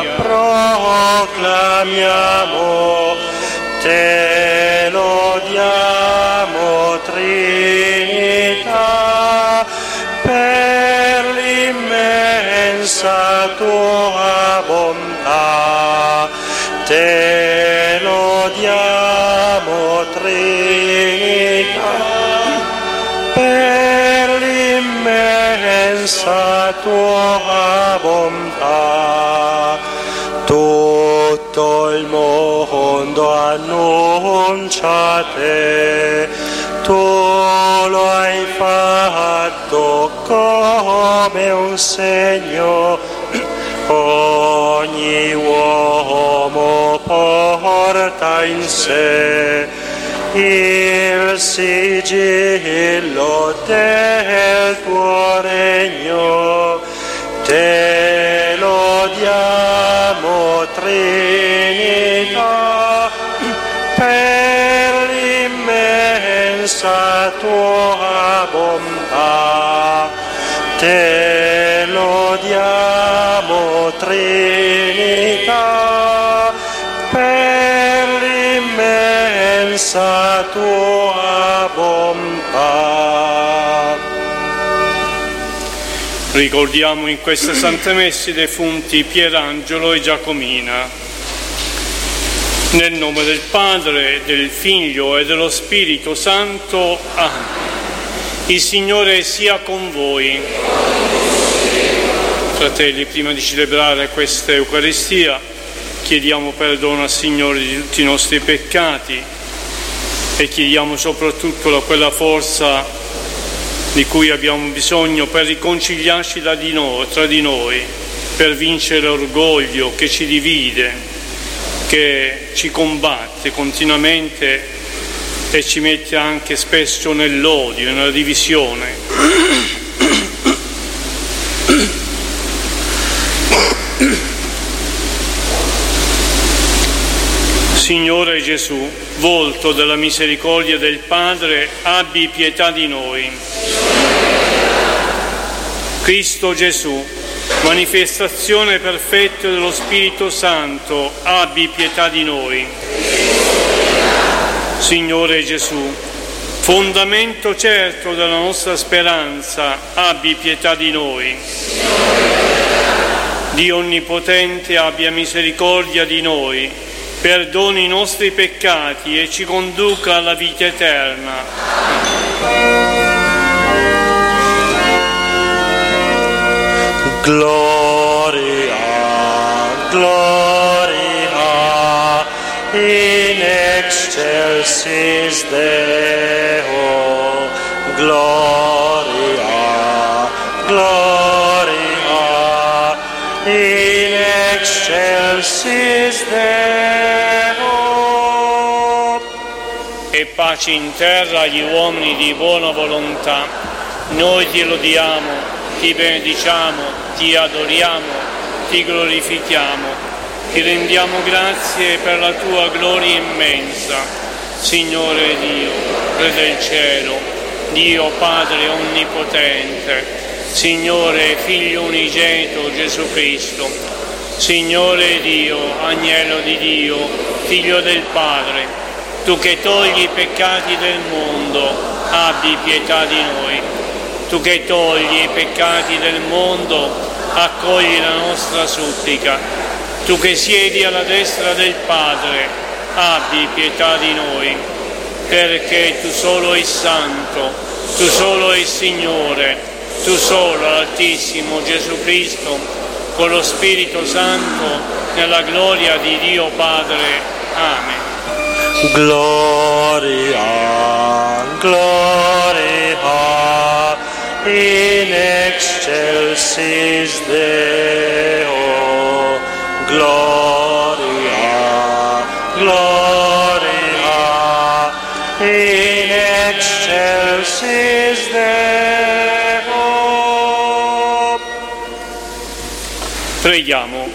proclamiamo, te lodiamo Trinità, per l'immensa tua bontà, te lodiamo Trinità, per l'immensa tua bontà. Tutto il mondo annuncia te, tu lo hai fatto come un segno, ogni uomo porta in sé il sigillo del tuo regno, te lodiamo Trinità, per l'immensa tua bontà, te lodiamo Trinità, per l'immensa tua bontà. Ricordiamo in queste Sante Messe i defunti Pierangelo e Giacomina. Nel nome del Padre, del Figlio e dello Spirito Santo. Amen. Il Signore sia con voi. Fratelli, prima di celebrare questa Eucaristia, chiediamo perdono al Signore di tutti i nostri peccati e chiediamo soprattutto quella forza di cui abbiamo bisogno per riconciliarci tra di noi, per vincere l'orgoglio che ci divide, che ci combatte continuamente e ci mette anche spesso nell'odio, nella divisione. Signore Gesù, volto della misericordia del Padre, abbi pietà di noi. Cristo Gesù, manifestazione perfetta dello Spirito Santo, abbi pietà di noi. Signore Gesù, fondamento certo della nostra speranza, abbi pietà di noi. Dio Onnipotente, abbia misericordia di noi, perdoni i nostri peccati e ci conduca alla vita eterna. Gloria, gloria, in excelsis Deo, gloria, gloria, in excelsis Deo. E pace in terra agli uomini di buona volontà. Noi ti lodiamo, ti benediciamo, ti adoriamo, ti glorifichiamo, ti rendiamo grazie per la tua gloria immensa. Signore Dio, Re del cielo, Dio Padre onnipotente, Signore Figlio unigenito Gesù Cristo, Signore Dio, Agnello di Dio, Figlio del Padre, tu che togli i peccati del mondo, abbi pietà di noi. Tu che togli i peccati del mondo, accogli la nostra supplica. Tu che siedi alla destra del Padre, abbi pietà di noi, perché tu solo sei santo, tu solo sei Signore, tu solo l'Altissimo Gesù Cristo, con lo Spirito Santo, nella gloria di Dio Padre. Amen. Gloria, gloria, in excelsis Deo, gloria, gloria, in excelsis Deo. Preghiamo.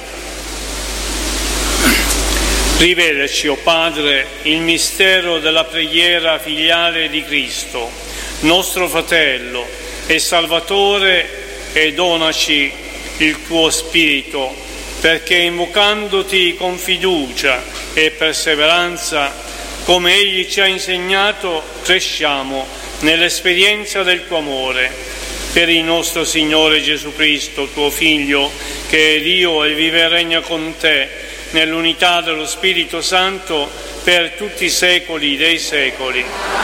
Rivelaci, o Padre, il mistero della preghiera filiale di Cristo, nostro Fratello e Salvatore, e donaci il tuo Spirito perché invocandoti con fiducia e perseveranza, come Egli ci ha insegnato, cresciamo nell'esperienza del tuo amore. Per il nostro Signore Gesù Cristo, tuo Figlio, che è Dio e vive e regna con te, nell'unità dello Spirito Santo, per tutti i secoli dei secoli.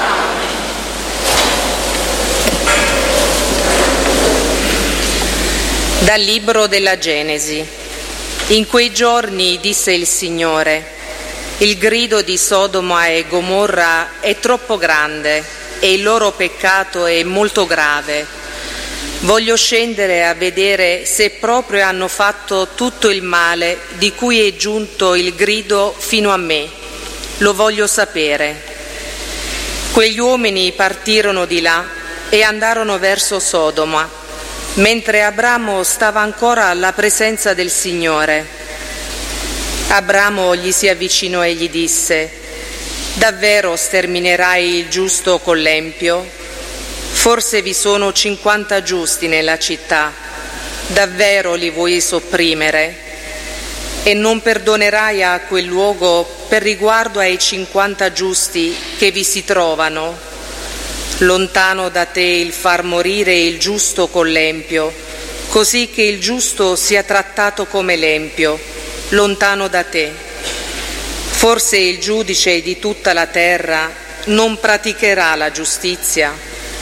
Dal libro della Genesi. In quei giorni disse il Signore: il grido di Sodoma e Gomorra è troppo grande e il loro peccato è molto grave. Voglio scendere a vedere se proprio hanno fatto tutto il male di cui è giunto il grido fino a me. Lo voglio sapere. Quegli uomini partirono di là e andarono verso Sodoma, mentre Abramo stava ancora alla presenza del Signore. Abramo gli si avvicinò e gli disse: davvero sterminerai il giusto con l'empio? Forse vi sono 50 giusti nella città. Davvero li vuoi sopprimere? E non perdonerai a quel luogo per riguardo ai 50 giusti che vi si trovano? Lontano da te il far morire il giusto con l'empio, così che il giusto sia trattato come l'empio, lontano da te. Forse il giudice di tutta la terra non praticherà la giustizia?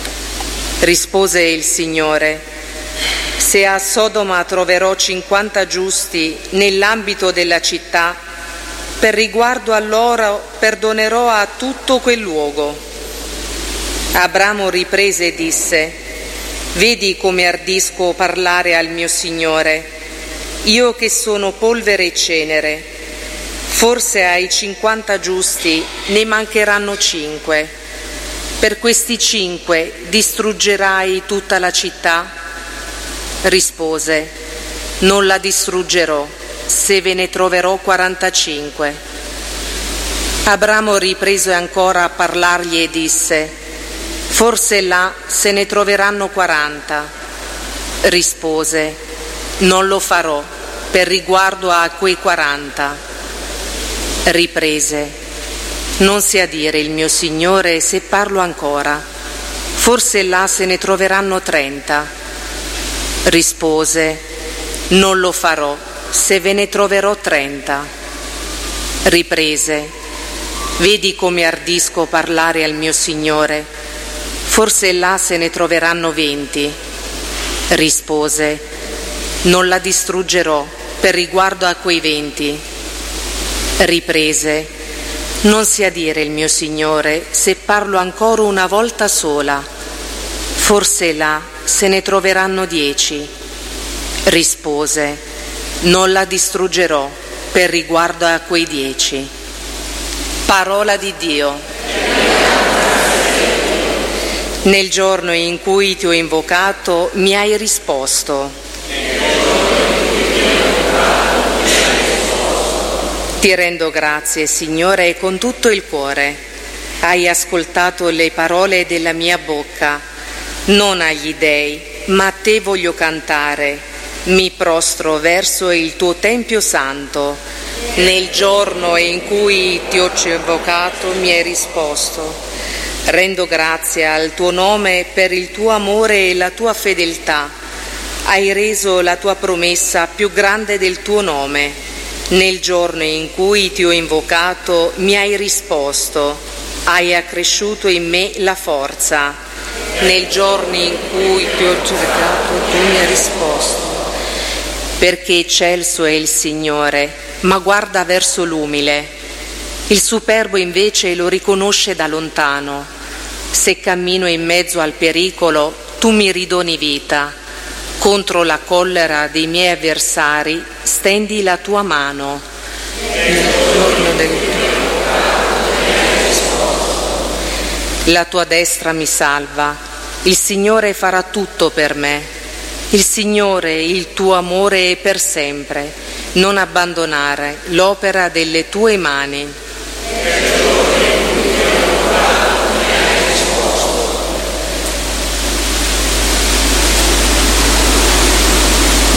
Rispose il Signore: se a Sodoma troverò 50 giusti nell'ambito della città, per riguardo a loro perdonerò a tutto quel luogo. Abramo riprese e disse: vedi come ardisco parlare al mio Signore, io che sono polvere e cenere. Forse ai 50 giusti ne mancheranno 5. Per questi 5 distruggerai tutta la città? Rispose: non la distruggerò, se ve ne troverò 45. Abramo riprese ancora a parlargli e disse: forse là se ne troveranno 40. Rispose: non lo farò per riguardo a quei 40. Riprese: non sia dire il mio Signore se parlo ancora. Forse là se ne troveranno 30. Rispose: non lo farò se ve ne troverò 30. Riprese: vedi come ardisco parlare al mio Signore. Forse là se ne troveranno 20. Rispose: non la distruggerò per riguardo a quei 20. Riprese: non sia dire il mio Signore se parlo ancora una volta sola. Forse là se ne troveranno 10. Rispose: non la distruggerò per riguardo a quei 10. Parola di Dio. Nel giorno in cui ti ho invocato, mi hai risposto. Ti rendo grazie, Signore, con tutto il cuore. Hai ascoltato le parole della mia bocca. Non agli dei, ma a te voglio cantare. Mi prostro verso il tuo Tempio Santo. Nel giorno in cui ti ho invocato, mi hai risposto. Rendo grazie al tuo nome per il tuo amore e la tua fedeltà. Hai reso la tua promessa più grande del tuo nome. Nel giorno in cui ti ho invocato, mi hai risposto. Hai accresciuto in me la forza. Nel giorno in cui ti ho cercato, tu mi hai risposto. Perché eccelso è il Signore, ma guarda verso l'umile. Il superbo invece lo riconosce da lontano. Se cammino in mezzo al pericolo, tu mi ridoni vita. Contro la collera dei miei avversari, stendi la tua mano. Nel giorno del la tua destra mi salva. Il Signore farà tutto per me. Il Signore, il tuo amore è per sempre. Non abbandonare l'opera delle tue mani.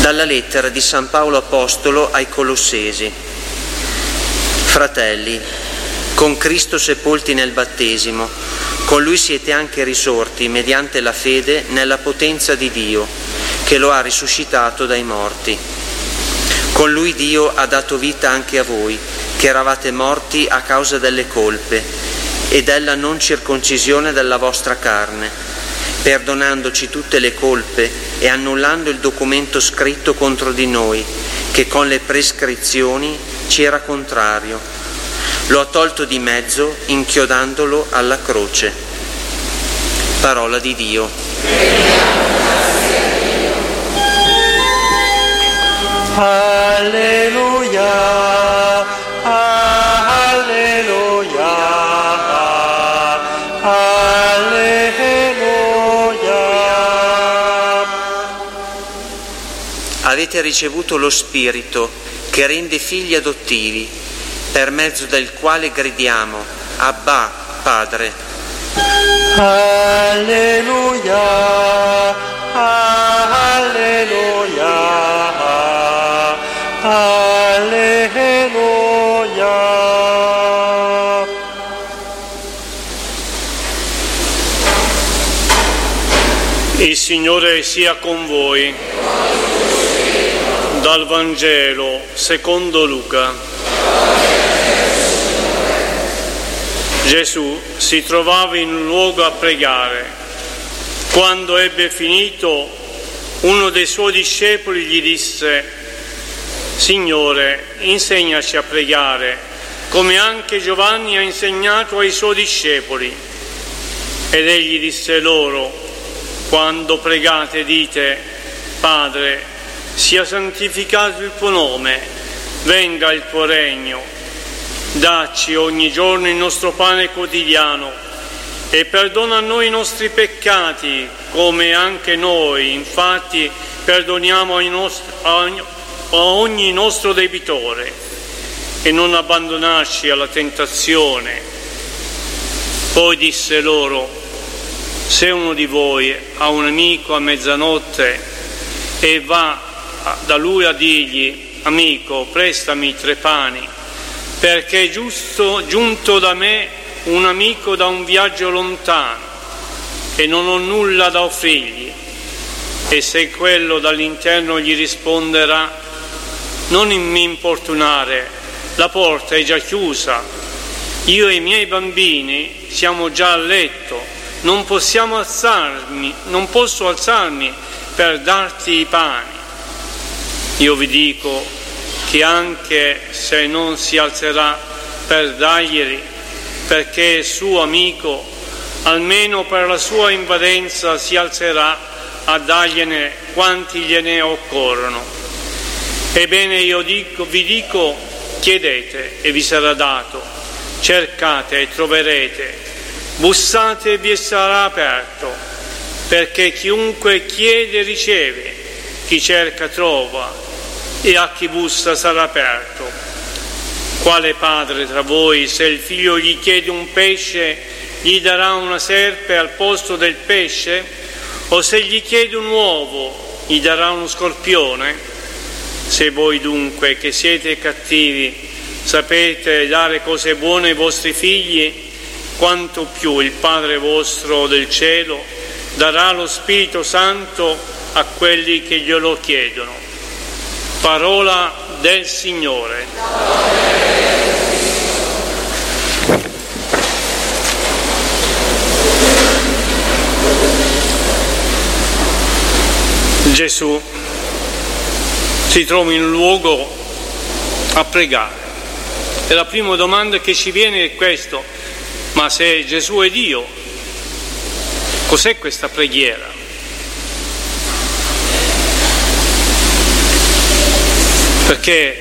Dalla lettera di San Paolo Apostolo ai Colossesi. Fratelli, con Cristo sepolti nel battesimo, con Lui siete anche risorti mediante la fede nella potenza di Dio, che lo ha risuscitato dai morti. Con Lui Dio ha dato vita anche a voi, che eravate morti a causa delle colpe e della non circoncisione della vostra carne, perdonandoci tutte le colpe e annullando il documento scritto contro di noi, che con le prescrizioni ci era contrario. Lo ha tolto di mezzo, inchiodandolo alla croce. Parola di Dio. Alleluia, alleluia, alleluia. Avete ricevuto lo Spirito che rende figli adottivi, per mezzo del quale gridiamo, Abba, Padre. Alleluia, alleluia, alleluia. Il Signore sia con voi. Dal Vangelo secondo Luca. Gesù si trovava in un luogo a pregare. Quando ebbe finito, uno dei suoi discepoli gli disse: Signore, insegnaci a pregare, come anche Giovanni ha insegnato ai suoi discepoli. Ed egli disse loro: quando pregate dite: Padre, sia santificato il tuo nome, venga il tuo regno. Dacci ogni giorno il nostro pane quotidiano e perdona a noi i nostri peccati, come anche noi, infatti, perdoniamo a ogni nostro debitore, e non abbandonarci alla tentazione. Poi disse loro: se uno di voi ha un amico a mezzanotte e va da lui a dirgli: amico, prestami 3 pani, perché è giunto da me un amico da un viaggio lontano e non ho nulla da offrirgli. E se quello dall'interno gli risponderà: non mi importunare, la porta è già chiusa, io e i miei bambini siamo già a letto, non posso alzarmi per darti i pani. Io vi dico che anche se non si alzerà per darglieli, perché è suo amico, almeno per la sua invadenza si alzerà a dargliene quanti gliene occorrono. Ebbene io vi dico, chiedete e vi sarà dato, cercate e troverete, bussate e vi sarà aperto, perché chiunque chiede riceve, chi cerca trova, e a chi bussa sarà aperto. Quale padre tra voi, se il figlio gli chiede un pesce, gli darà una serpe al posto del pesce? O se gli chiede un uovo, gli darà uno scorpione? Se voi dunque, che siete cattivi, sapete dare cose buone ai vostri figli, quanto più il Padre vostro del cielo darà lo Spirito Santo a quelli che glielo chiedono. Parola del Signore. Gesù si trova in un luogo a pregare e la prima domanda che ci viene è questo: ma se Gesù è Dio, cos'è questa preghiera? Perché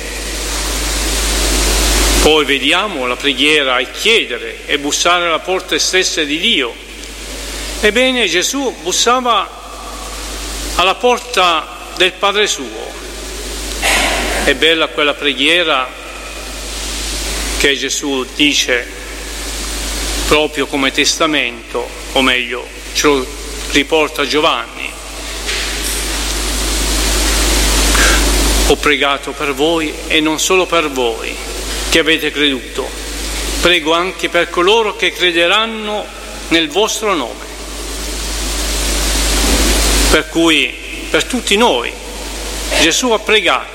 poi vediamo la preghiera è chiedere e bussare alla porta stessa di Dio. Ebbene, Gesù bussava alla porta del Padre suo. È bella quella preghiera che Gesù dice proprio come testamento, o meglio, ce lo riporta Giovanni. Ho pregato per voi e non solo per voi che avete creduto, prego anche per coloro che crederanno nel vostro nome. Per cui, per tutti noi, Gesù ha pregato.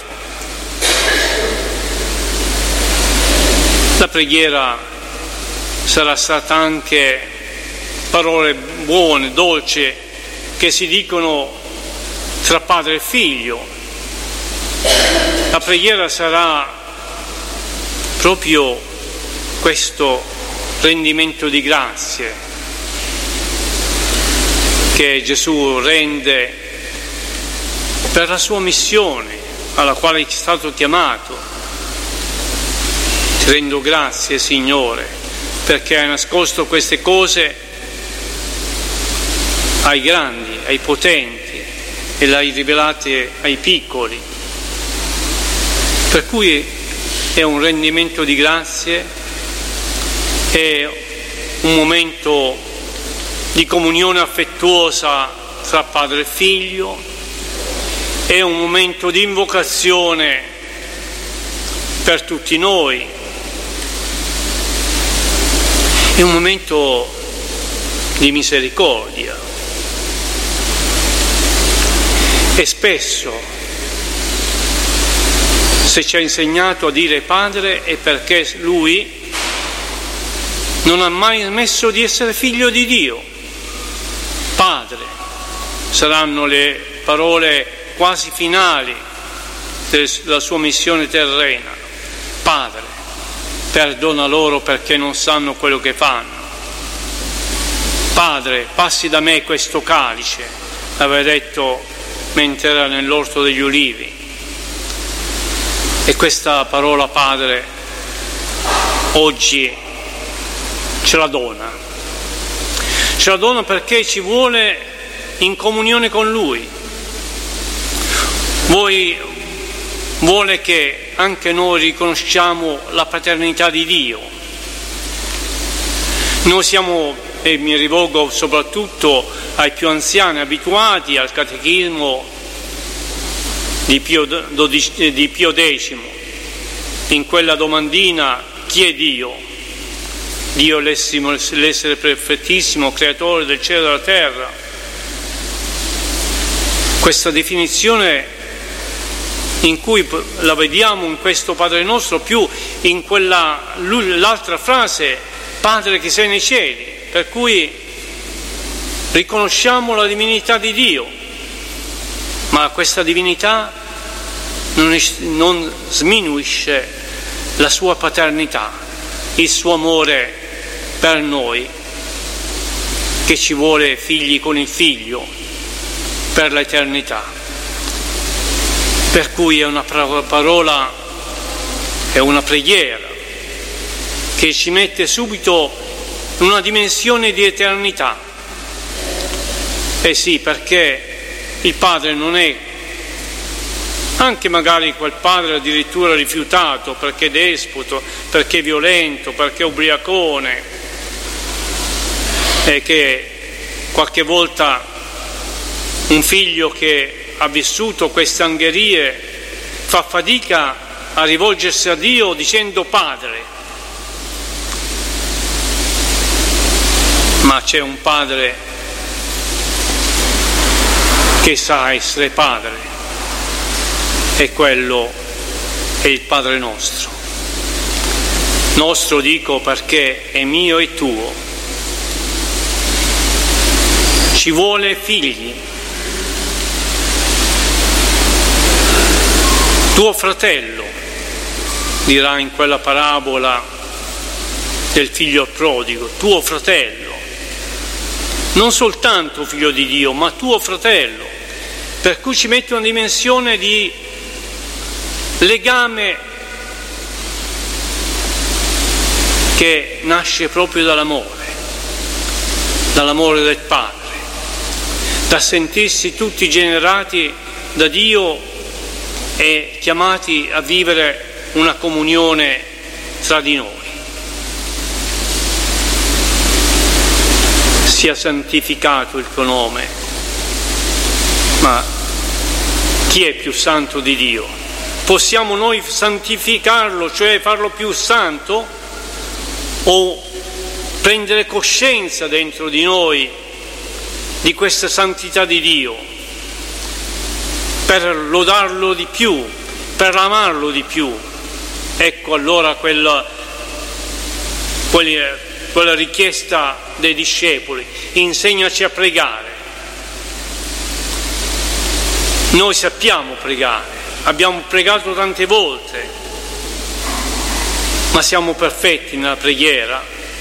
La preghiera sarà stata anche parole buone, dolci, che si dicono tra padre e figlio. La preghiera sarà proprio questo rendimento di grazie che Gesù rende per la sua missione alla quale è stato chiamato. Ti rendo grazie, Signore, perché hai nascosto queste cose ai grandi, ai potenti e le hai rivelate ai piccoli. Per cui è un rendimento di grazie, è un momento di comunione affettuosa tra padre e figlio, è un momento di invocazione per tutti noi, è un momento di misericordia. E spesso, se ci ha insegnato a dire Padre, è perché Lui non ha mai smesso di essere figlio di Dio. Padre, saranno le parole quasi finali della sua missione terrena. Padre, perdona loro perché non sanno quello che fanno. Padre, passi da me questo calice, aveva detto mentre era nell'orto degli ulivi. E questa parola Padre oggi ce la dona. Ce la dona perché ci vuole in comunione con Lui. Vuole che anche noi riconosciamo la paternità di Dio. Noi siamo, e mi rivolgo soprattutto ai più anziani abituati al catechismo di Pio X, in quella domandina: chi è Dio? Dio è l'essere perfettissimo, creatore del cielo e della terra. Questa definizione in cui la vediamo in questo Padre nostro, più in l'altra frase, Padre che sei nei cieli, per cui riconosciamo la divinità di Dio. Ma questa divinità non sminuisce la sua paternità, il suo amore per noi, che ci vuole figli con il Figlio per l'eternità. Per cui è una parola, è una preghiera che ci mette subito in una dimensione di eternità. Eh sì, perché il Padre non è, anche magari quel padre addirittura rifiutato perché despoto, perché violento, perché ubriacone, e che qualche volta un figlio che ha vissuto queste angherie fa fatica a rivolgersi a Dio dicendo Padre. Ma c'è un Padre che sa essere Padre, e quello è il Padre nostro. Nostro dico perché è mio e tuo. Ci vuole figli. Tuo fratello, dirà in quella parabola del figlio prodigo, tuo fratello. Non soltanto figlio di Dio, ma tuo fratello. Per cui ci mette una dimensione di legame che nasce proprio dall'amore del Padre, da sentirsi tutti generati da Dio e chiamati a vivere una comunione tra di noi. Sia santificato il tuo nome. Ma chi è più santo di Dio? Possiamo noi santificarlo, cioè farlo più santo, o prendere coscienza dentro di noi di questa santità di Dio, per lodarlo di più, per amarlo di più? Ecco allora quella richiesta dei discepoli: insegnaci a pregare. Noi sappiamo pregare, abbiamo pregato tante volte, ma siamo perfetti nella preghiera?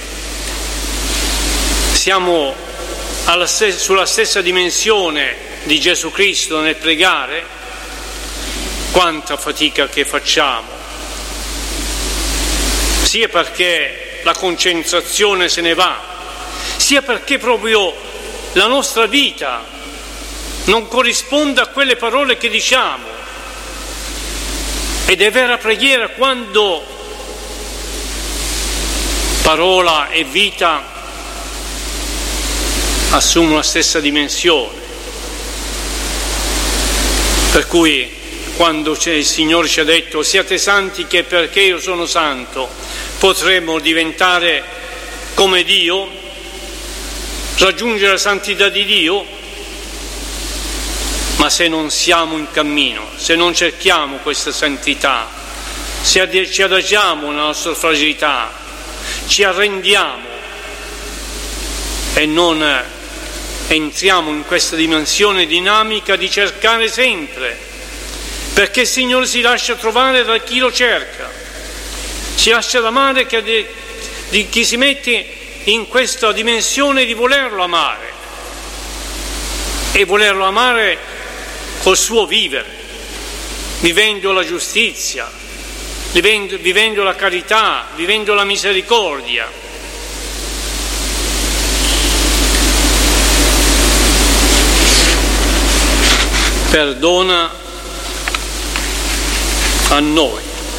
Siamo sulla stessa dimensione di Gesù Cristo nel pregare? Quanta fatica che facciamo, sia perché la concentrazione se ne va, sia perché proprio la nostra vita non corrisponde a quelle parole che diciamo. Ed è vera preghiera quando parola e vita assumono la stessa dimensione. Per cui quando il Signore ci ha detto siate santi che perché io sono santo, potremo diventare come Dio, raggiungere la santità di Dio. Ma se non siamo in cammino, se non cerchiamo questa santità, se ci adagiamo nella nostra fragilità, ci arrendiamo e non entriamo in questa dimensione dinamica di cercare sempre, perché il Signore si lascia trovare da chi lo cerca, si lascia amare di chi si mette in questa dimensione di volerlo amare, e volerlo amare col suo vivere, vivendo la giustizia, vivendo la carità, vivendo la misericordia. Perdona a noi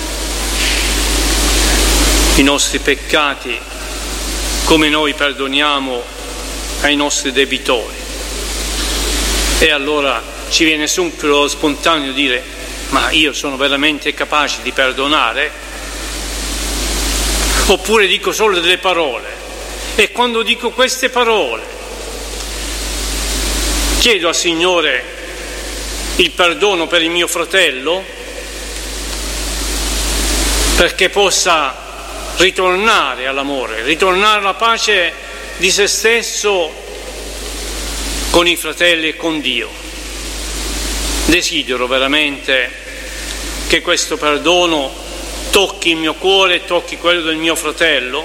i nostri peccati come noi perdoniamo ai nostri debitori. E allora ci viene subito spontaneo dire: ma io sono veramente capace di perdonare? Oppure dico solo delle parole, e quando dico queste parole chiedo al Signore il perdono per il mio fratello, perché possa ritornare all'amore, ritornare alla pace di se stesso con i fratelli e con Dio. Desidero veramente che questo perdono tocchi il mio cuore, tocchi quello del mio fratello,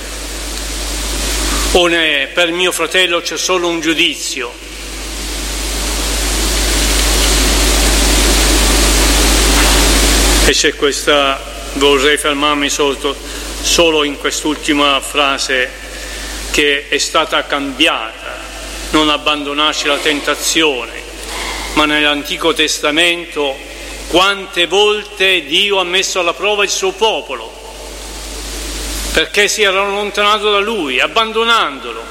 o per mio fratello c'è solo un giudizio? E c'è questa, vorrei fermarmi solo in quest'ultima frase che è stata cambiata: non abbandonarci alla tentazione. Ma nell'Antico Testamento quante volte Dio ha messo alla prova il suo popolo, perché si era allontanato da Lui, abbandonandolo.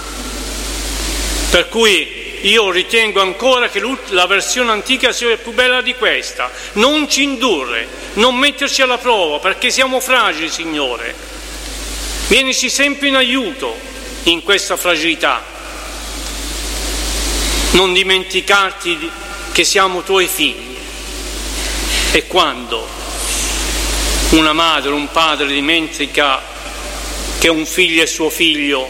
Per cui io ritengo ancora che la versione antica sia più bella di questa. Non ci indurre, non metterci alla prova, perché siamo fragili, Signore. Vienici sempre in aiuto in questa fragilità. Non dimenticarti che siamo tuoi figli. E quando una madre, un padre dimentica che un figlio è suo figlio,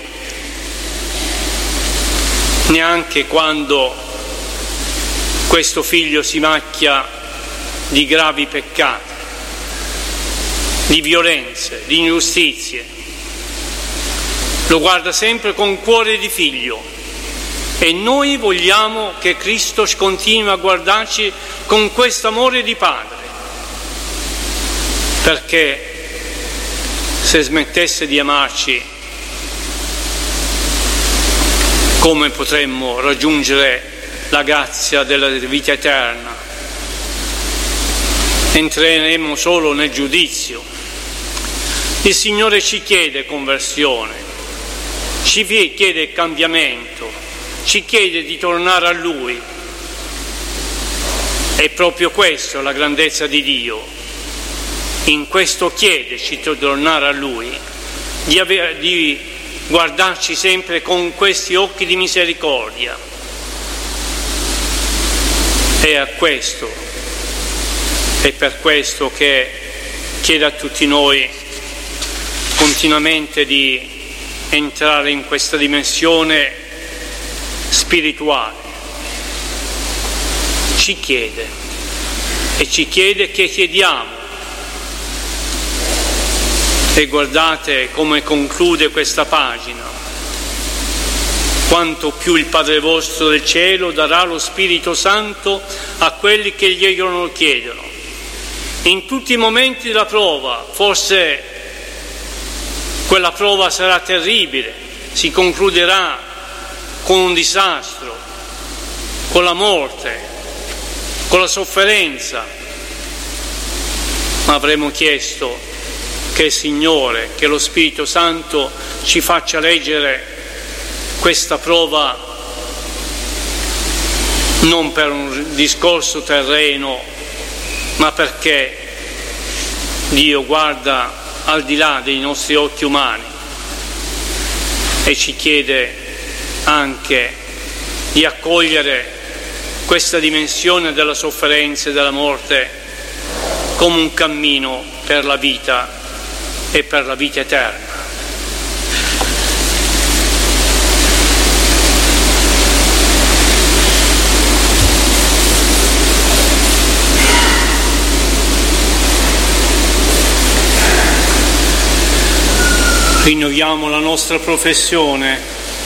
neanche quando questo figlio si macchia di gravi peccati, di violenze, di ingiustizie, lo guarda sempre con cuore di figlio. E noi vogliamo che Cristo continui a guardarci con questo amore di padre, perché se smettesse di amarci, come potremmo raggiungere la grazia della vita eterna? Entreremo solo nel giudizio. Il Signore ci chiede conversione, ci chiede cambiamento, ci chiede di tornare a Lui. È proprio questo la grandezza di Dio. In questo chiederci di tornare a Lui, di guardarci sempre con questi occhi di misericordia. È per questo che chiede a tutti noi continuamente di entrare in questa dimensione spirituale. Ci chiede che chiediamo. E guardate come conclude questa pagina. Quanto più il Padre vostro del cielo darà lo Spirito Santo a quelli che glielo chiedono. In tutti i momenti della prova, forse quella prova sarà terribile, si concluderà con un disastro, con la morte, con la sofferenza, ma avremo chiesto che il Signore, che lo Spirito Santo ci faccia leggere questa prova non per un discorso terreno, ma perché Dio guarda al di là dei nostri occhi umani e ci chiede anche di accogliere questa dimensione della sofferenza e della morte come un cammino per la vita e per la vita eterna. Rinnoviamo la nostra professione.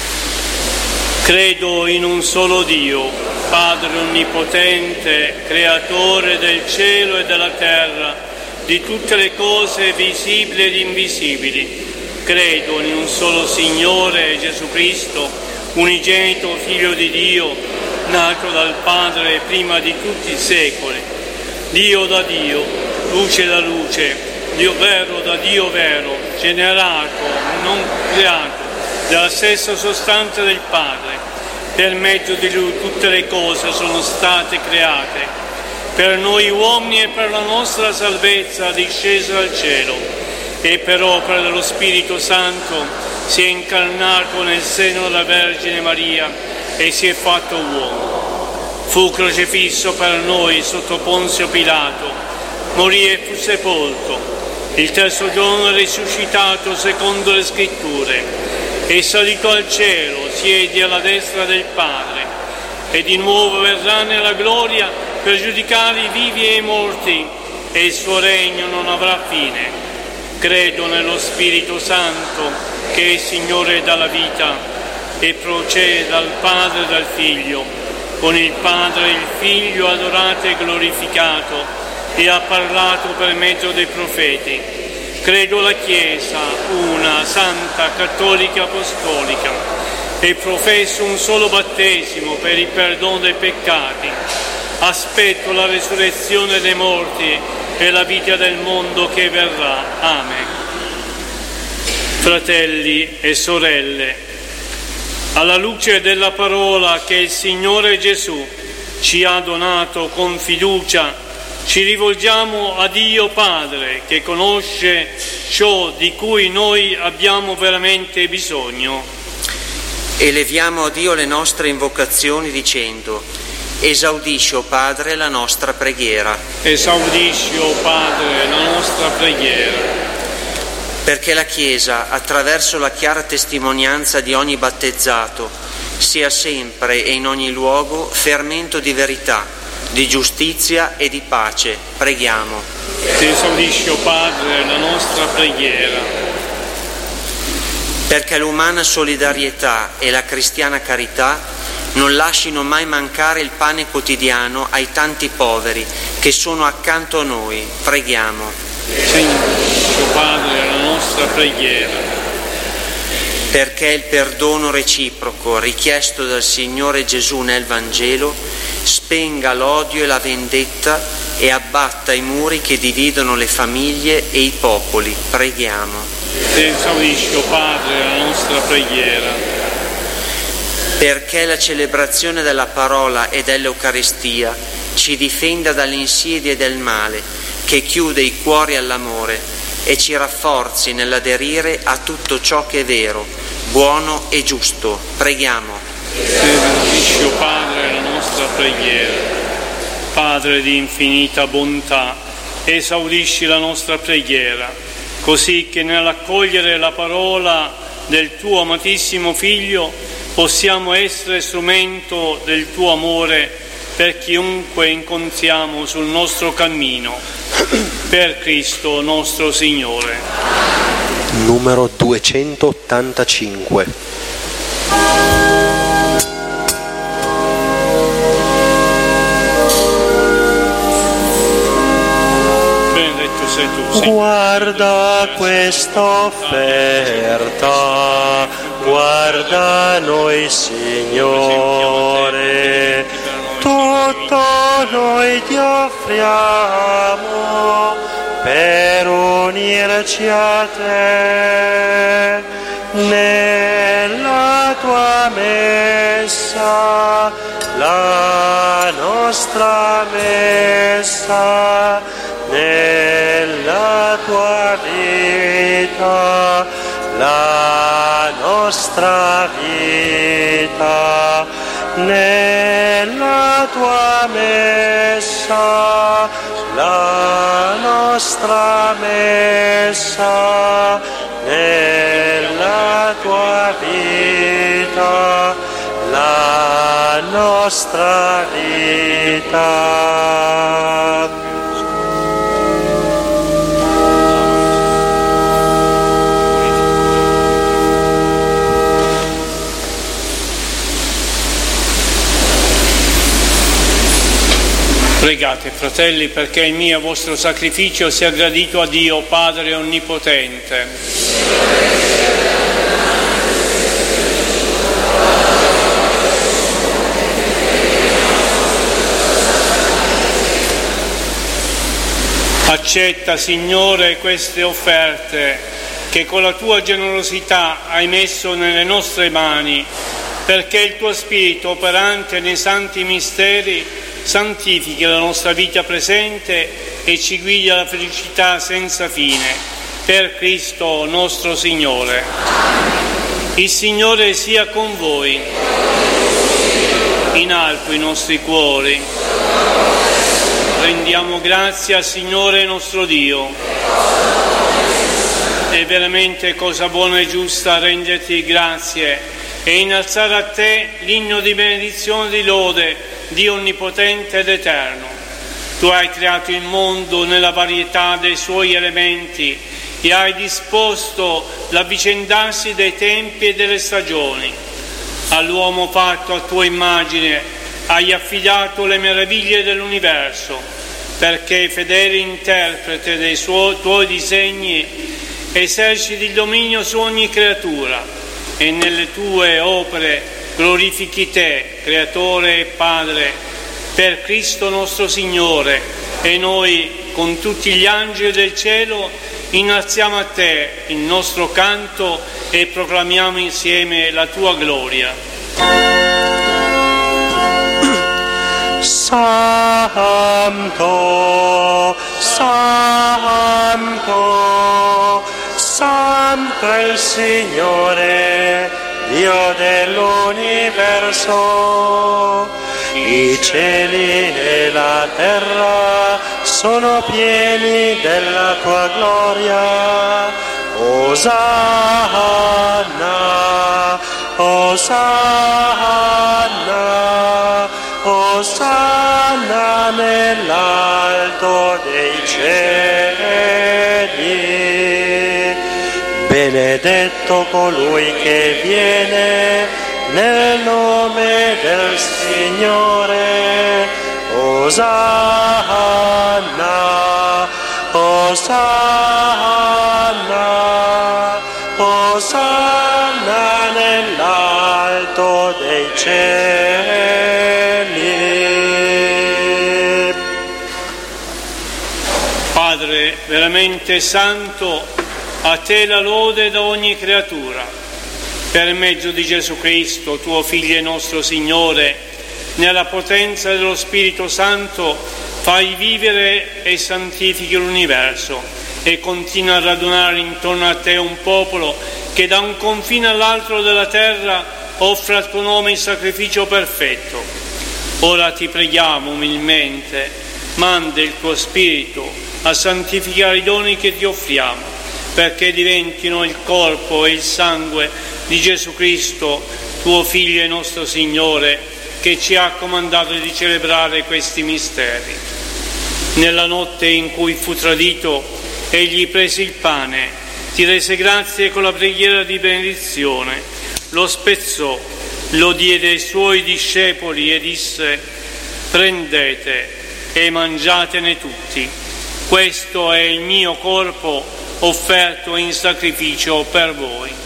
Credo in un solo Dio, Padre Onnipotente, Creatore del cielo e della terra, di tutte le cose visibili ed invisibili. Credo in un solo Signore, Gesù Cristo, unigenito Figlio di Dio, nato dal Padre prima di tutti i secoli, Dio da Dio, luce da luce, Dio vero da Dio vero, generato, non creato, della stessa sostanza del Padre. Per mezzo di Lui tutte le cose sono state create. Per noi uomini e per la nostra salvezza disceso dal cielo, e per opera dello Spirito Santo si è incarnato nel seno della Vergine Maria e si è fatto uomo. Fu crocifisso per noi sotto Ponzio Pilato, morì e fu sepolto. Il terzo giorno è risuscitato secondo le Scritture, è salito al cielo, siede alla destra del Padre, e di nuovo verrà nella gloria per giudicare i vivi e i morti, e il suo regno non avrà fine. Credo nello Spirito Santo, che è Signore dalla vita, e procede dal Padre e dal Figlio. Con il Padre e il Figlio adorato e glorificato, e ha parlato per mezzo dei profeti. Credo la Chiesa, una, santa, cattolica, apostolica, e professo un solo battesimo per il perdono dei peccati. Aspetto la resurrezione dei morti e la vita del mondo che verrà. Amen. Fratelli e sorelle, alla luce della parola che il Signore Gesù ci ha donato con fiducia, ci rivolgiamo a Dio Padre, che conosce ciò di cui noi abbiamo veramente bisogno. Eleviamo a Dio le nostre invocazioni dicendo: esaudisci, o Padre, la nostra preghiera. Esaudisci, o Padre, la nostra preghiera. Perché la Chiesa, attraverso la chiara testimonianza di ogni battezzato, sia sempre e in ogni luogo fermento di verità, di giustizia e di pace. Preghiamo. Esaudisci, o Padre, la nostra preghiera. Perché l'umana solidarietà e la cristiana carità non lascino mai mancare il pane quotidiano ai tanti poveri che sono accanto a noi. Preghiamo. Esaudisci, o Padre, la nostra preghiera. Perché il perdono reciproco richiesto dal Signore Gesù nel Vangelo spenga l'odio e la vendetta e abbatta i muri che dividono le famiglie e i popoli. Preghiamo. Esaudisci, o Padre, la nostra preghiera. Perché la celebrazione della parola e dell'Eucaristia ci ci difenda dalle insidie del male che chiude i cuori all'amore e ci rafforzi nell'aderire a tutto ciò che è vero, buono e giusto. Preghiamo. Benedisci, o Padre, la nostra preghiera. Padre di infinita bontà, esaudisci la nostra preghiera, così che nell'accogliere la parola del tuo amatissimo Figlio possiamo essere strumento del tuo amore per chiunque incontriamo sul nostro cammino. Per Cristo nostro Signore. Numero 285. Benedetto sei tu, Signore. Guarda questa offerta, guarda noi, Signore, tutto noi ti offriamo per unirci a te nella tua messa, la nostra messa, nella tua vita, la nostra vita, nella tua messa, la nostra messa, nella tua vita, la nostra vita. Pregate, fratelli, perché il mio e vostro sacrificio sia gradito a Dio, Padre Onnipotente. Accetta, Signore, queste offerte che con la tua generosità hai messo nelle nostre mani, perché il tuo Spirito, operante nei santi misteri, santifichi la nostra vita presente e ci guidi alla felicità senza fine. Per Cristo nostro Signore. Il Signore sia con voi. In alto i nostri cuori. Rendiamo grazie al Signore nostro Dio. È veramente cosa buona e giusta renderti grazie e innalzare a te l'inno di benedizione e di lode, Dio onnipotente ed eterno. Tu hai creato il mondo nella varietà dei suoi elementi e hai disposto l'avvicendarsi dei tempi e delle stagioni. All'uomo fatto a tua immagine hai affidato le meraviglie dell'universo, perché fedele interprete dei tuoi disegni eserciti il dominio su ogni creatura e nelle tue opere glorifichi te, Creatore e Padre, per Cristo nostro Signore, e noi con tutti gli angeli del cielo innalziamo a te il nostro canto e proclamiamo insieme la tua gloria. Santo, Santo, Santo è il Signore, Dio dell'universo. I cieli e la terra sono pieni della tua gloria. Osanna, Osanna, Osanna nell'alto dei cieli. Benedetto colui che viene nel nome del Signore. Osanna, Osanna, Osanna nell'alto dei cieli. Padre veramente santo, a te la lode da ogni creatura. Per mezzo di Gesù Cristo, tuo Figlio e nostro Signore, nella potenza dello Spirito Santo, fai vivere e santifichi l'universo e continua a radunare intorno a te un popolo che da un confine all'altro della terra offre al tuo nome il sacrificio perfetto. Ora ti preghiamo umilmente, manda il tuo Spirito a santificare i doni che ti offriamo, perché diventino il corpo e il sangue di Gesù Cristo, tuo Figlio e nostro Signore, che ci ha comandato di celebrare questi misteri. Nella notte in cui fu tradito, egli prese il pane, ti rese grazie con la preghiera di benedizione, lo spezzò, lo diede ai suoi discepoli e disse: prendete e mangiatene tutti, questo è il mio corpo offerto in sacrificio per voi.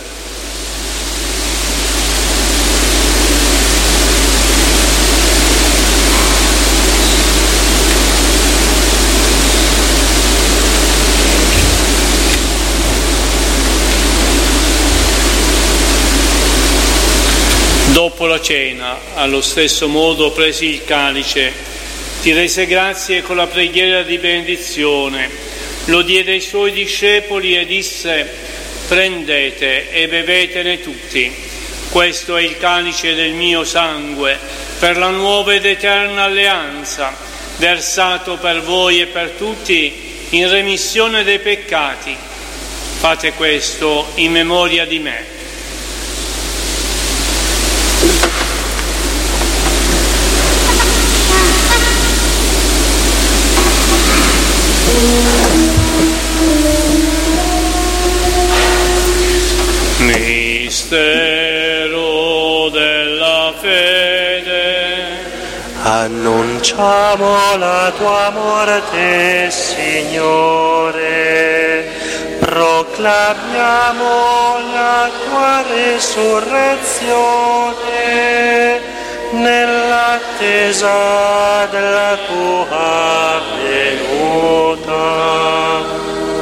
Dopo la cena, allo stesso modo, prese il calice, ti rese grazie con la preghiera di benedizione, lo diede ai suoi discepoli e disse: prendete e bevetene tutti, questo è il calice del mio sangue, per la nuova ed eterna alleanza, versato per voi e per tutti in remissione dei peccati. Fate questo in memoria di me. Mistero della fede. Annunciamo la tua morte, Signore, proclamiamo la tua resurrezione nell'attesa della tua venuta.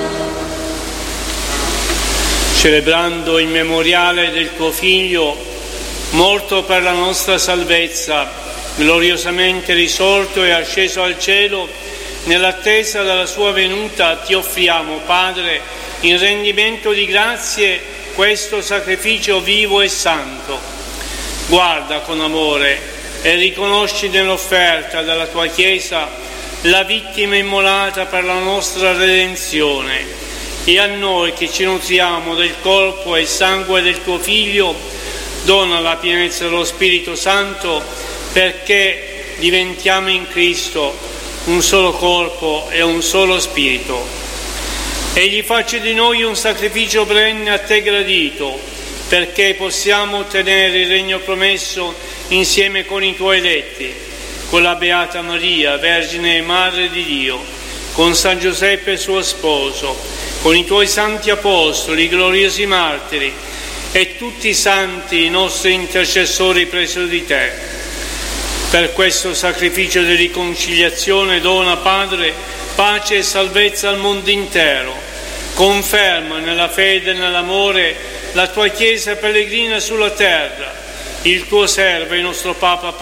Celebrando il memoriale del tuo Figlio, morto per la nostra salvezza, gloriosamente risorto e asceso al cielo, nell'attesa della sua venuta, ti offriamo, Padre, in rendimento di grazie, questo sacrificio vivo e santo. Guarda con amore e riconosci nell'offerta della tua Chiesa la vittima immolata per la nostra redenzione. E a noi che ci nutriamo del corpo e sangue del tuo Figlio, dona la pienezza dello Spirito Santo, perché diventiamo in Cristo un solo corpo e un solo Spirito. Egli faccia di noi un sacrificio perenne a te gradito, perché possiamo ottenere il regno promesso insieme con i tuoi eletti, con la Beata Maria, Vergine e Madre di Dio, con San Giuseppe suo sposo, con i tuoi santi apostoli, i gloriosi martiri e tutti i santi, i nostri intercessori presso di te. Per questo sacrificio di riconciliazione dona, Padre, pace e salvezza al mondo intero. Conferma nella fede e nell'amore la tua Chiesa pellegrina sulla terra, il tuo servo, il nostro Papa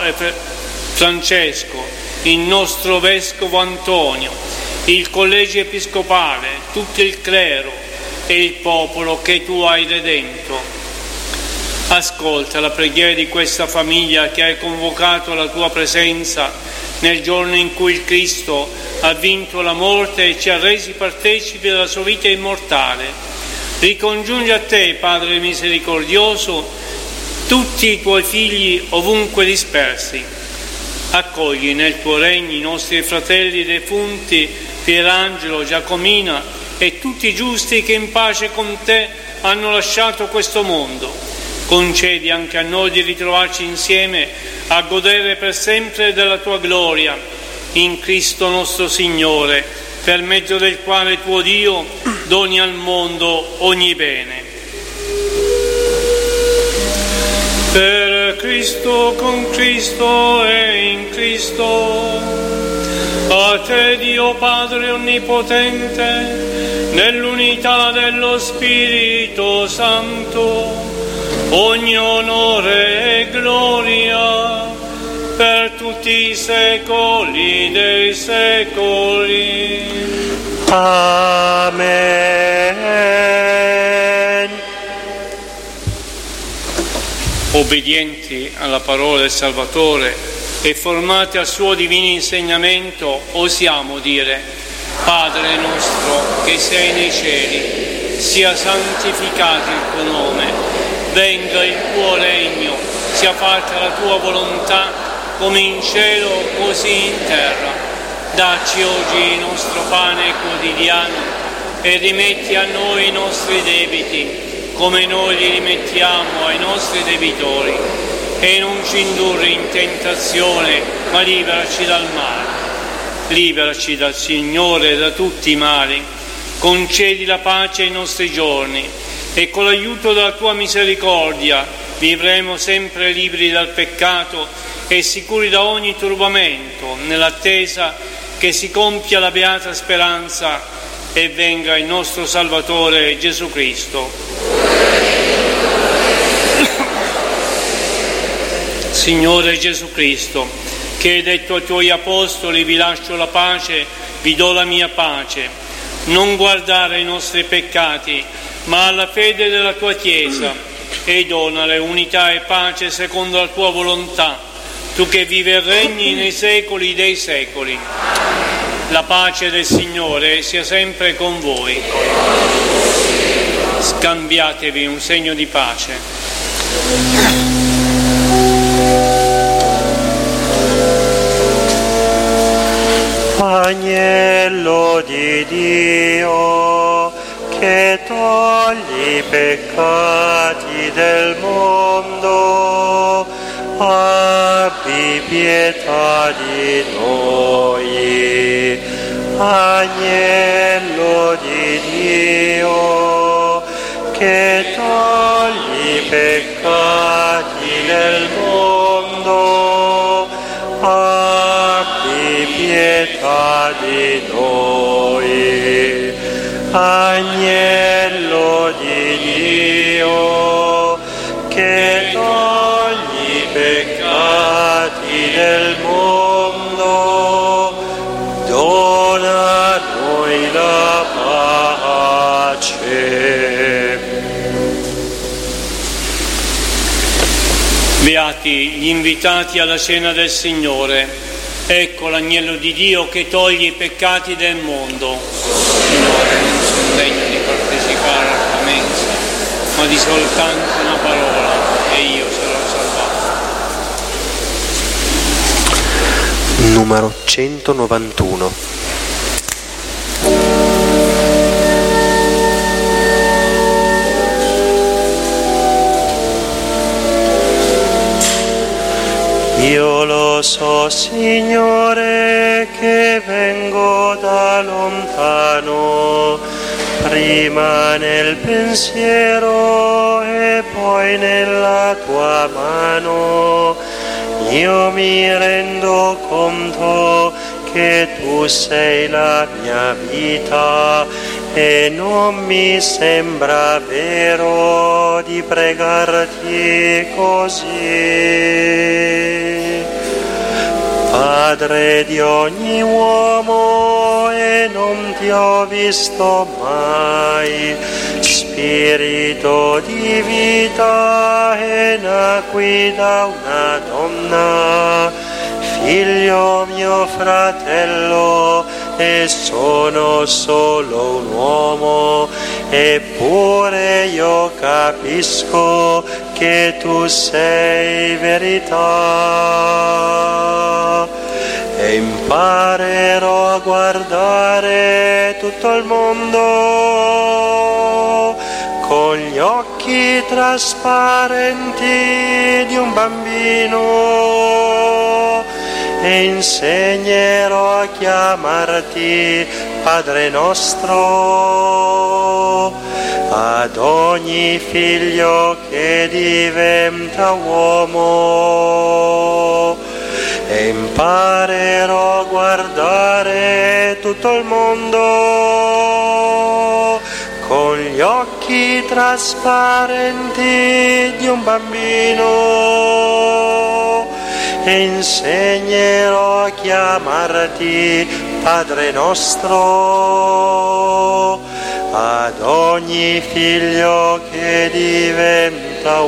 Francesco, il nostro Vescovo Antonio, il collegio episcopale, tutto il clero e il popolo che tu hai redento. Ascolta la preghiera di questa famiglia che hai convocato alla tua presenza nel giorno in cui il Cristo ha vinto la morte e ci ha resi partecipi della sua vita immortale. Ricongiungi a te, Padre misericordioso, tutti i tuoi figli ovunque dispersi. Accogli nel tuo regno i nostri fratelli defunti, Pierangelo, Giacomina e tutti i giusti che in pace con te hanno lasciato questo mondo. Concedi anche a noi di ritrovarci insieme a godere per sempre della tua gloria, in Cristo nostro Signore, per mezzo del quale tuo Dio doni al mondo ogni bene. Per Cristo, con Cristo e in Cristo, a te Dio Padre Onnipotente, nell'unità dello Spirito Santo, ogni onore e gloria per tutti i secoli dei secoli. Amen. Obbedienti alla parola del Salvatore e formati al suo divino insegnamento, osiamo dire: Padre nostro che sei nei cieli, sia santificato il tuo nome, venga il tuo regno, sia fatta la tua volontà, come in cielo così in terra. Dacci oggi il nostro pane quotidiano e rimetti a noi i nostri debiti, come noi li rimettiamo ai nostri debitori, e non ci indurre in tentazione, ma liberaci dal male. Liberaci dal Signore da tutti i mali, concedi la pace ai nostri giorni, e con l'aiuto della tua misericordia vivremo sempre liberi dal peccato e sicuri da ogni turbamento, nell'attesa che si compia la beata speranza e venga il nostro Salvatore Gesù Cristo. Signore Gesù Cristo, che hai detto ai tuoi apostoli: vi lascio la pace, vi do la mia pace, non guardare i nostri peccati, ma alla fede della tua Chiesa, e donale unità e pace secondo la tua volontà, tu che vivi e regni nei secoli dei secoli. La pace del Signore sia sempre con voi. Scambiatevi un segno di pace. Agnello di Dio, che togli i peccati del mondo, abbi pietà di noi. Agnello di Dio, che togli i peccati del mondo, abbi pietà di noi. Agnello di Dio, che togli i peccati del mondo, dona a noi la pace. Beati gli invitati alla cena del Signore. Ecco l'agnello di Dio che toglie i peccati del mondo. Signore, non sono degno di partecipare alla tua mensa, ma di soltanto una parola e io sarò salvato. Numero 191. Io lo so, Signore, che vengo da lontano, prima nel pensiero e poi nella tua mano. Io mi rendo conto che tu sei la mia vita e non mi sembra vero di pregarti così. Padre di ogni uomo, e non ti ho visto mai, spirito di vita e nacqui da una donna, figlio mio fratello, e sono solo un uomo, eppure io capisco che tu sei verità. E imparerò a guardare tutto il mondo con gli occhi trasparenti di un bambino, e insegnerò a chiamarti Padre nostro ad ogni figlio che diventa uomo, e imparerò a guardare tutto il mondo con gli occhi trasparenti di un bambino, e insegnerò a chiamarti Padre nostro ad ogni figlio che diventa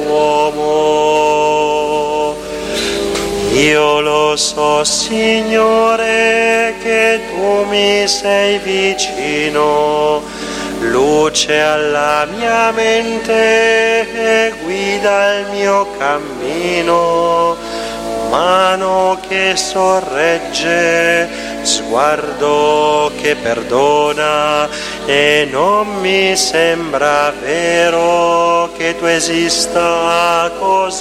uomo. Io lo so, Signore, che tu mi sei vicino, luce alla mia mente e guida il mio cammino, mano che sorregge, sguardo che perdona, e non mi sembra vero che tu esista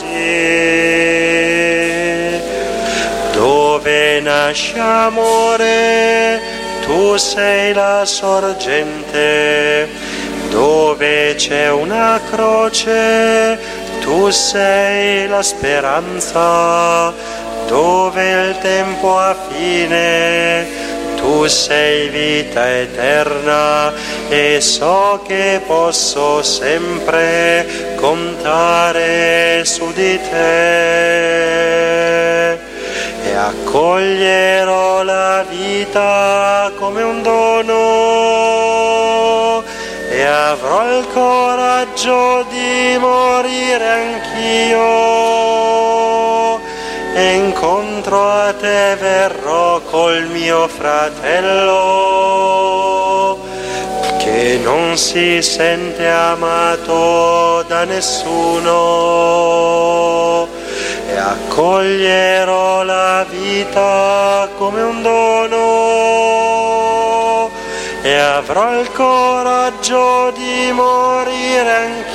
così. Dove nasce amore, tu sei la sorgente, dove c'è una croce, tu sei la speranza, dove il tempo ha fine, tu sei vita eterna, e so che posso sempre contare su di te, e accoglierò la vita come un dono, e avrò il coraggio di morire anch'io, e incontro a te verrò col mio fratello, che non si sente amato da nessuno, e accoglierò la vita come un dono, e avrò il coraggio di morire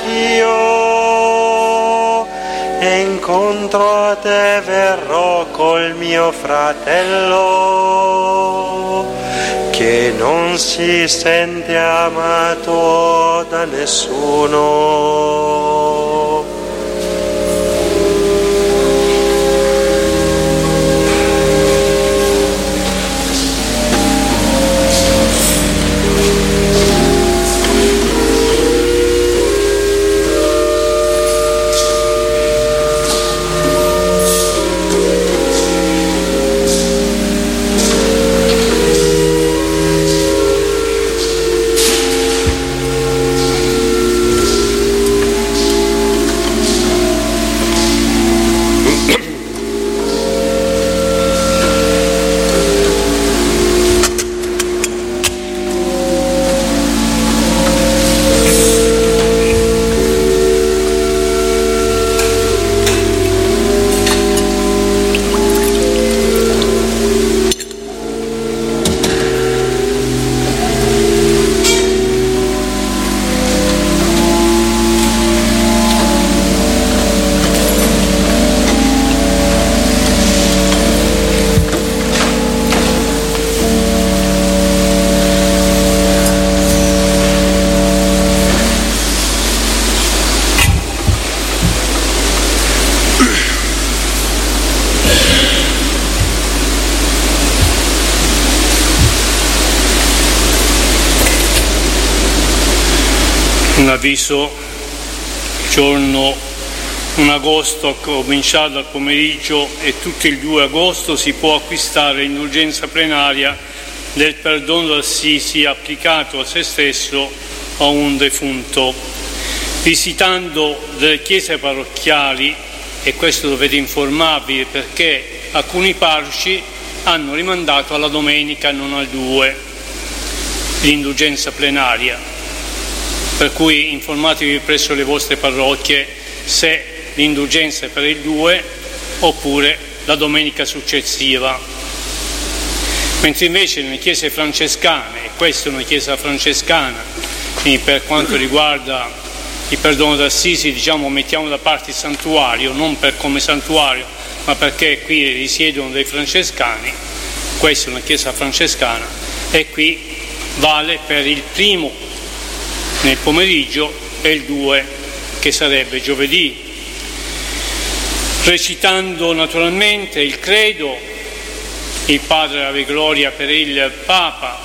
anch'io, e incontro a te verrò col mio fratello, che non si sente amato da nessuno. Un avviso: giorno 1 agosto ha cominciato al pomeriggio e tutto il 2 agosto si può acquistare l'indulgenza plenaria del perdono d'Assisi applicato a se stesso o a un defunto. Visitando delle chiese parrocchiali, e questo dovete informarvi perché alcuni parroci hanno rimandato alla domenica, non al 2, l'indulgenza plenaria. Per cui informatevi presso le vostre parrocchie se l'indulgenza è per il 2 oppure la domenica successiva. Mentre invece nelle chiese francescane, e questa è una chiesa francescana, quindi per quanto riguarda il perdono d'Assisi, diciamo, mettiamo da parte il santuario, non per come santuario, ma perché qui risiedono dei francescani, questa è una chiesa francescana, e qui vale per il primo nel pomeriggio e il 2 che sarebbe giovedì, recitando naturalmente il credo, il Padre Ave Gloria per il Papa,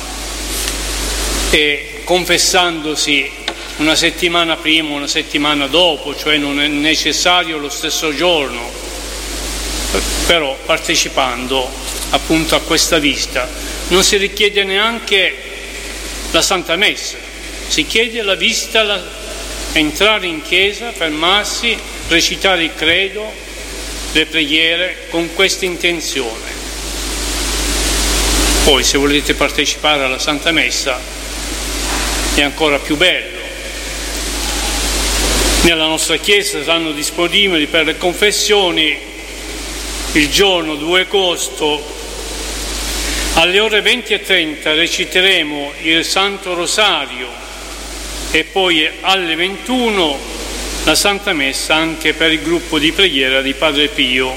e confessandosi una settimana prima, una settimana dopo, cioè non è necessario lo stesso giorno, Però partecipando appunto a questa visita non si richiede neanche la Santa Messa, si chiede la visita, entrare in chiesa, fermarsi, recitare il credo, le preghiere con questa intenzione. Poi se volete partecipare alla Santa Messa è ancora più bello. Nella nostra chiesa saranno disponibili per le confessioni il giorno 2 agosto alle ore 20:30 reciteremo il Santo Rosario e poi alle 21 la Santa Messa anche per il gruppo di preghiera di Padre Pio.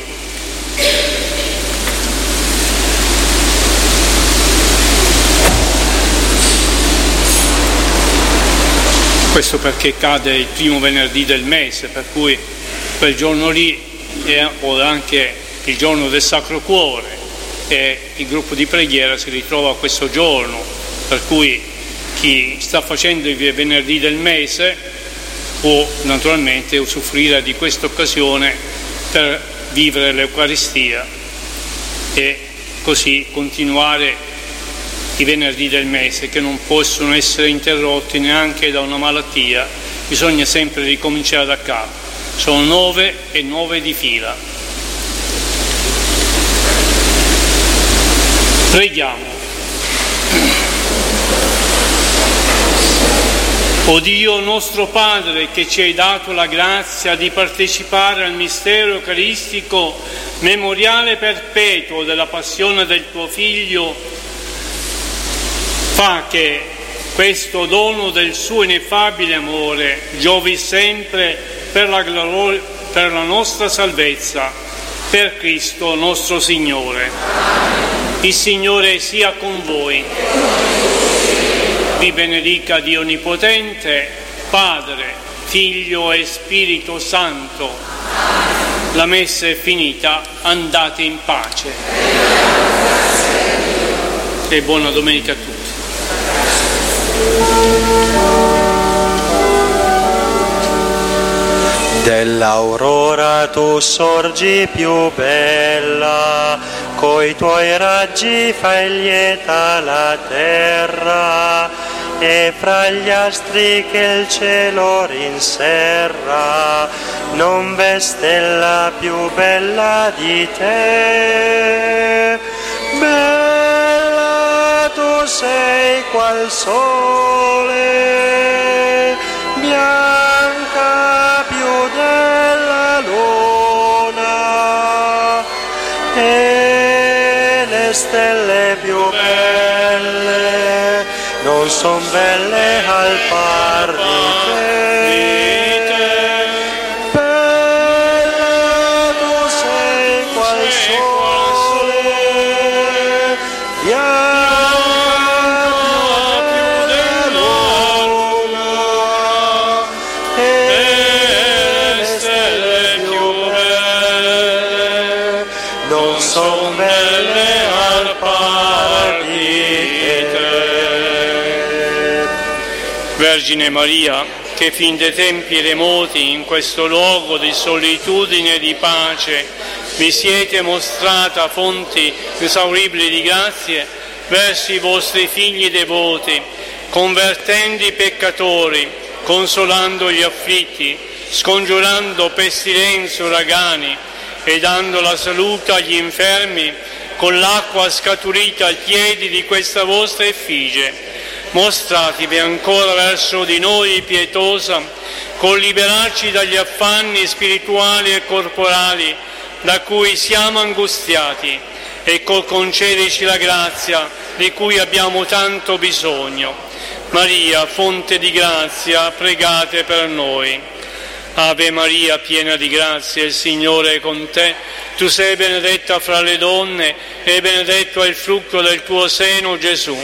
Questo perché cade il primo venerdì del mese, per cui quel giorno lì o anche il giorno del Sacro Cuore e il gruppo di preghiera si ritrova questo giorno, per cui chi sta facendo il venerdì del mese può naturalmente usufruire di questa occasione per vivere l'Eucaristia e così continuare i venerdì del mese, che non possono essere interrotti neanche da una malattia, bisogna sempre ricominciare da capo. Sono 9 e 9 di fila. Preghiamo. O Dio nostro Padre, che ci hai dato la grazia di partecipare al mistero eucaristico memoriale perpetuo della passione del tuo Figlio, fa che questo dono del suo ineffabile amore giovi sempre per la nostra salvezza, per Cristo nostro Signore. Il Signore sia con voi. Vi benedica Dio Onnipotente, Padre, Figlio e Spirito Santo. La messa è finita, andate in pace. E buona domenica a tutti. Dell'aurora tu sorgi più bella, coi tuoi raggi fai lieta la terra, e fra gli astri che il cielo rinserra non v'è stella più bella di te. Bella tu sei qual sole, bianca più della luna, e le stelle più belle non son belle al par di te. Bella tu sei qual sole, bianca più della luna, e le stelle più belle non son belle al par di te. Vergine Maria, che fin dai tempi remoti in questo luogo di solitudine e di pace vi siete mostrata fonti inesauribili di grazie verso i vostri figli devoti, convertendo i peccatori, consolando gli afflitti, scongiurando pestilenze e uragani e dando la salute agli infermi con l'acqua scaturita ai piedi di questa vostra effigie. Mostratevi ancora verso di noi pietosa, col liberarci dagli affanni spirituali e corporali da cui siamo angustiati e col concederci la grazia di cui abbiamo tanto bisogno. Maria, fonte di grazia, pregate per noi. Ave Maria, piena di grazia, il Signore è con te. Tu sei benedetta fra le donne e benedetto è il frutto del tuo seno, Gesù.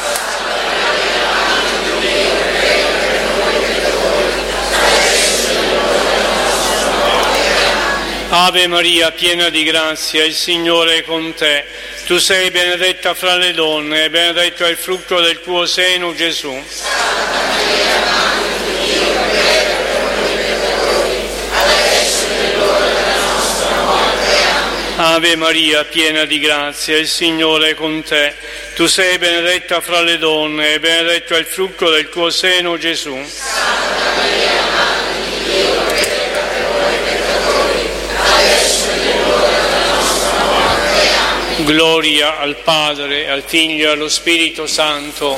Ave Maria, piena di grazia, il Signore è con te. Tu sei benedetta fra le donne e benedetto è il frutto del tuo seno, Gesù. Santa Maria, Madre di Dio, prega per noi peccatori, adesso è l'ora della nostra morte. Amen. Ave Maria, piena di grazia, il Signore è con te. Tu sei benedetta fra le donne e benedetto è il frutto del tuo seno, Gesù. Santa Maria, Madre di Dio, prega per noi peccatori, adesso è l'ora della nostra morte. Amen. Gloria al Padre, al Figlio e allo Spirito Santo.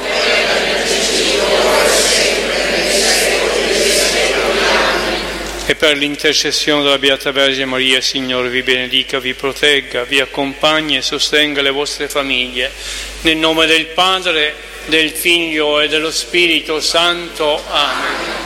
E per l'intercessione della Beata Vergine Maria, Signore vi benedica, vi protegga, vi accompagni e sostenga le vostre famiglie. Nel nome del Padre, del Figlio e dello Spirito Santo. Amen.